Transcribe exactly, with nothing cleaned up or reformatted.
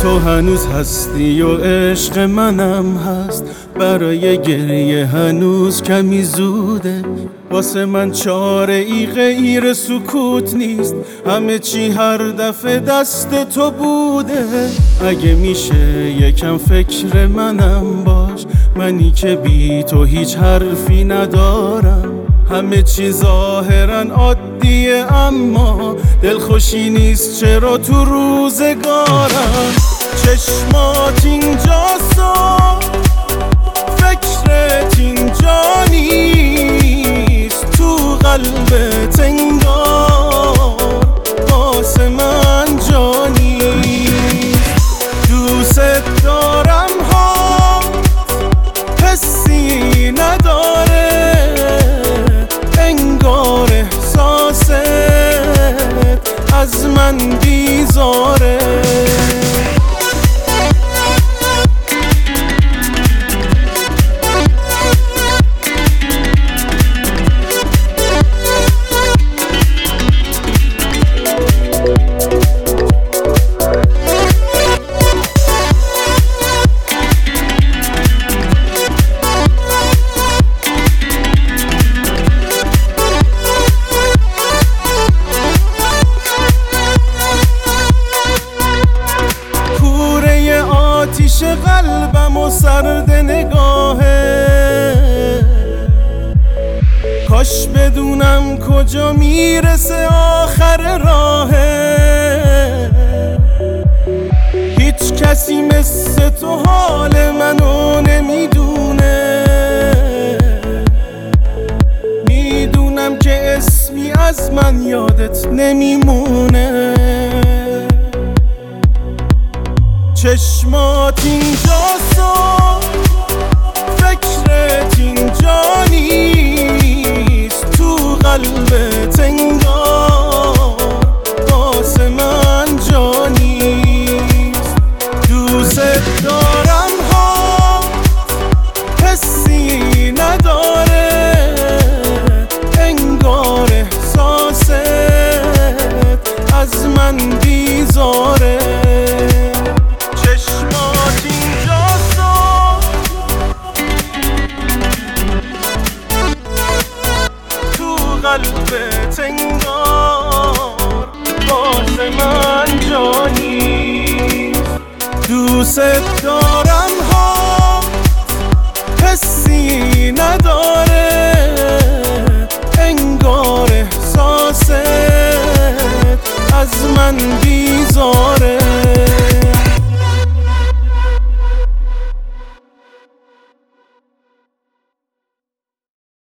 تو هنوز هستی و عشق منم هست، برای گریه هنوز کمی زوده. واسه من چاره ای غیر سکوت نیست، همه چی هر دفعه دست تو بوده. اگه میشه یکم فکر منم باش، منی که بی تو هیچ حرفی ندارم. همه چی ظاهرا عادیه اما دلخوشی نیست چرا تو روزگارم. چشمات اینجاست و فکرت اینجا نیست، تو قلبت انگار واسه من جا نیست. دوست دارم ها حسی نداره، انگار احساست از من بیزاره. آتیش قلبم و سرد نگاهه، کاش بدونم کجا میرسه آخر راهه. هیچ کسی مثل تو حال منو نمیدونه، میدونم که اسمی از من یادت نمیمونه. چشمات اینجاست و فکرت اینجا نیست، تو قلبت انگار واسه من جا نیست. دوست دارم ها حسی نداره، انگار احساست از من بیزاره. قلبت انگار واسه من جا نیست. دوست دارم